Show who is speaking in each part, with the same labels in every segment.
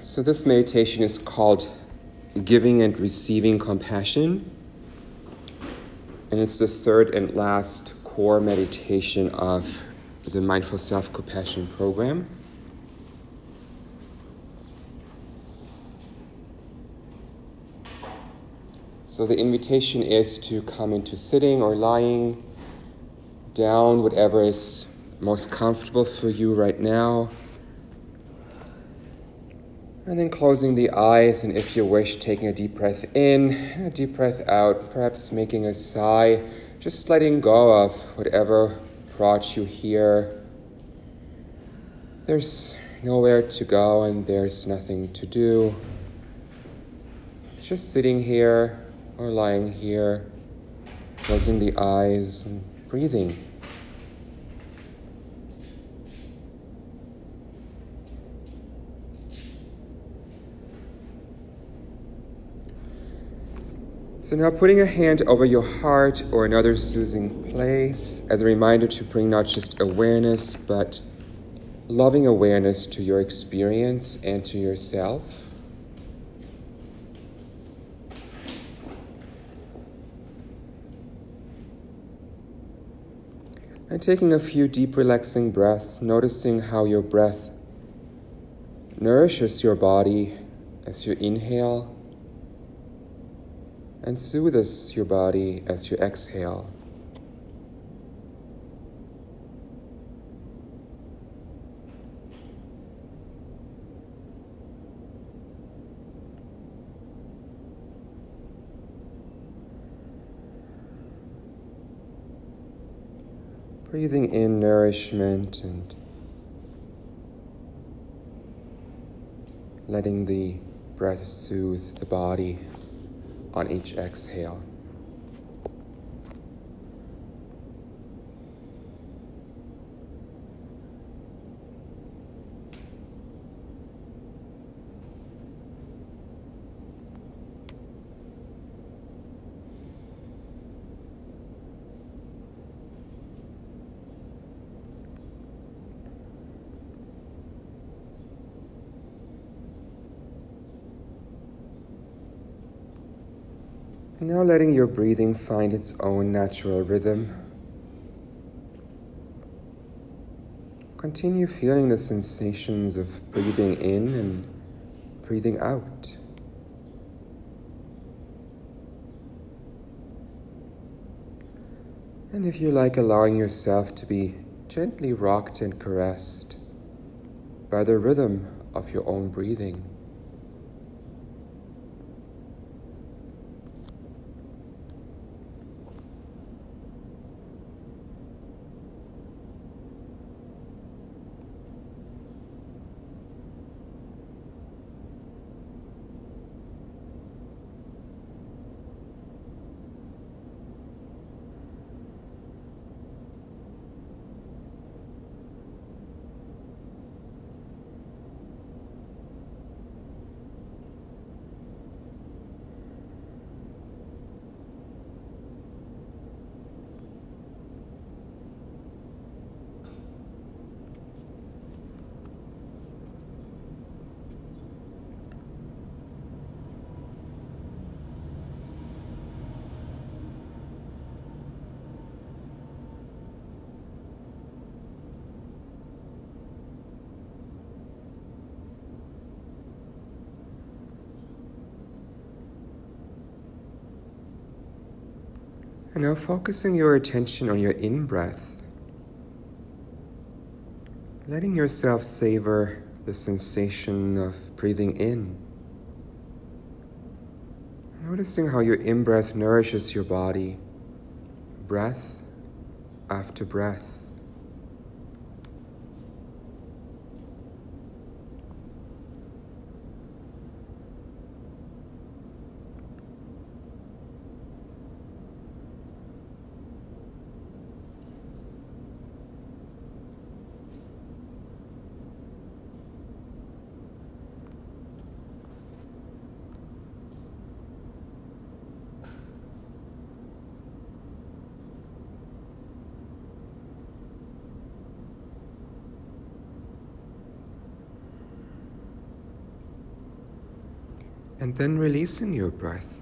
Speaker 1: So this meditation is called Giving and Receiving Compassion, and it's the third and last core meditation of the Mindful Self-Compassion program. So the invitation is to come into sitting or lying down, whatever is most comfortable for you right now. And then closing the eyes, and if you wish, taking a deep breath in and a deep breath out, perhaps making a sigh, just letting go of whatever brought you here. There's nowhere to go and there's nothing to do. Just sitting here or lying here, closing the eyes and breathing. So now putting a hand over your heart or another soothing place as a reminder to bring not just awareness, but loving awareness to your experience and to yourself. And taking a few deep relaxing breaths, noticing how your breath nourishes your body as you inhale and soothes your body as you exhale. Breathing in nourishment and letting the breath soothe the body on each exhale. And now letting your breathing find its own natural rhythm. Continue feeling the sensations of breathing in and breathing out. And if you like, allowing yourself to be gently rocked and caressed by the rhythm of your own breathing. And now focusing your attention on your in-breath, letting yourself savor the sensation of breathing in. Noticing how your in-breath nourishes your body, breath after breath. And then releasing your breath.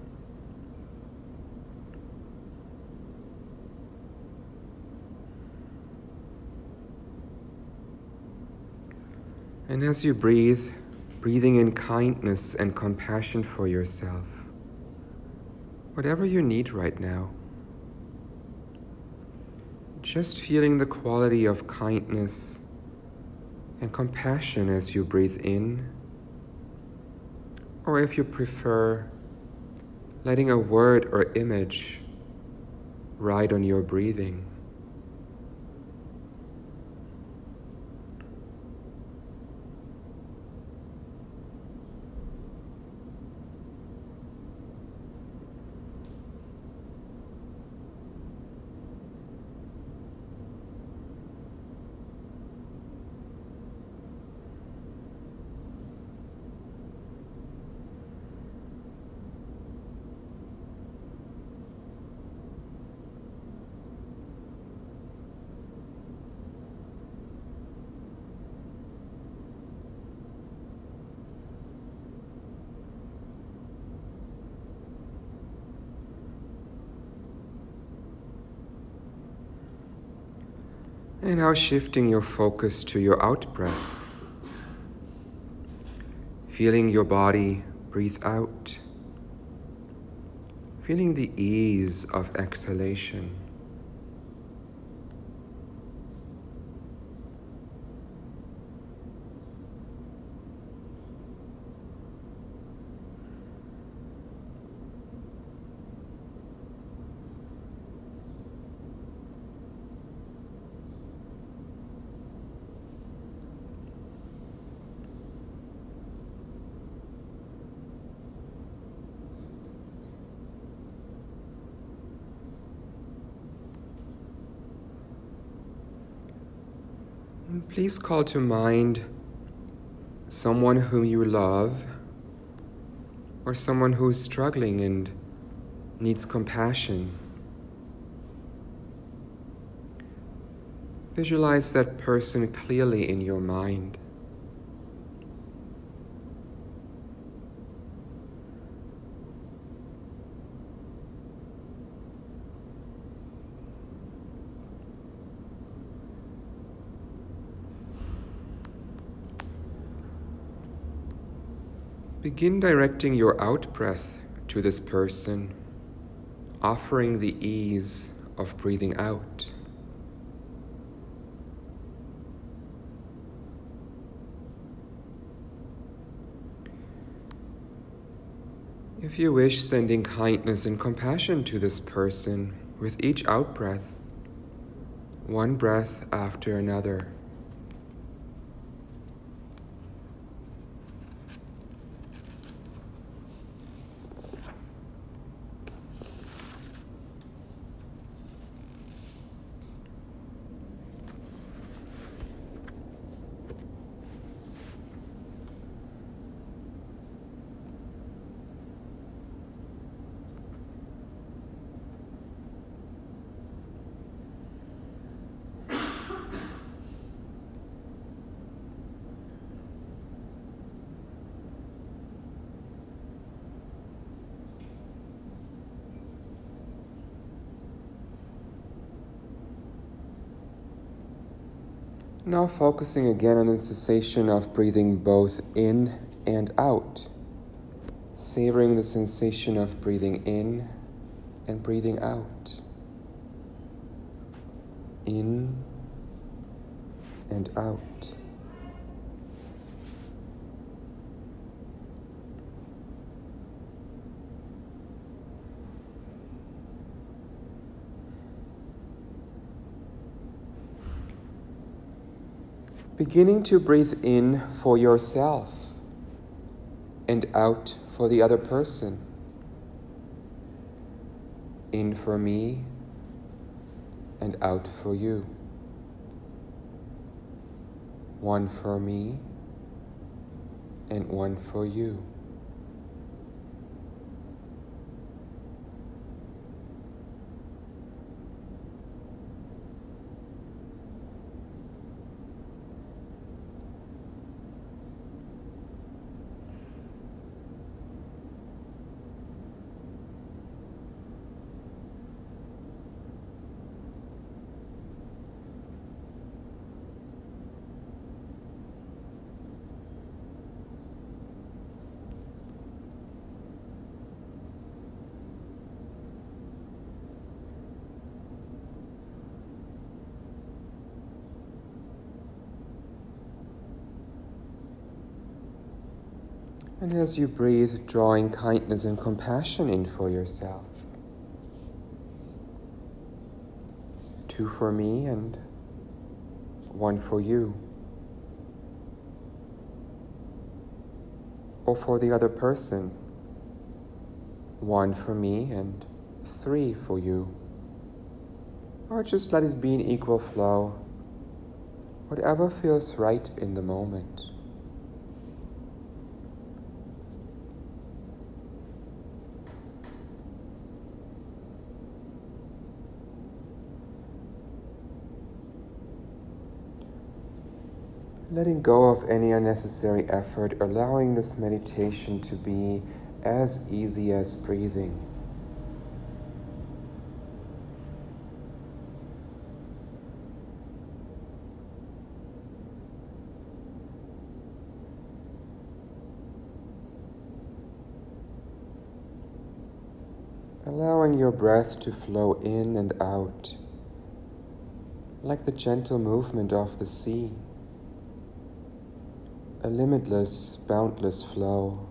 Speaker 1: And as you breathe, breathing in kindness and compassion for yourself, whatever you need right now. Just feeling the quality of kindness and compassion as you breathe in, or if you prefer, letting a word or image ride on your breathing. And now shifting your focus to your out-breath. Feeling your body breathe out. Feeling the ease of exhalation. And please call to mind someone whom you love, or someone who is struggling and needs compassion. Visualize that person clearly in your mind. Begin directing your out-breath to this person, offering the ease of breathing out. If you wish, sending kindness and compassion to this person with each out-breath, one breath after another. Now focusing again on the sensation of breathing both in and out. Savoring the sensation of breathing in and breathing out. In and out. Beginning to breathe in for yourself and out for the other person. In for me and out for you. One for me and one for you. And as you breathe, drawing kindness and compassion in for yourself. 2 for me and 1 for you. Or for the other person, 1 for me and 3 for you. Or just let it be an equal flow, whatever feels right in the moment. Letting go of any unnecessary effort, allowing this meditation to be as easy as breathing. Allowing your breath to flow in and out, like the gentle movement of the sea. A limitless, boundless flow,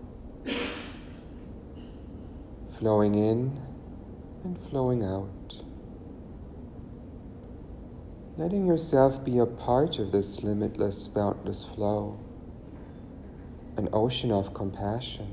Speaker 1: flowing in and flowing out. Letting yourself be a part of this limitless, boundless flow, an ocean of compassion.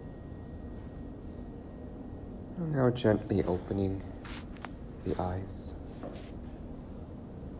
Speaker 1: Now gently opening the eyes.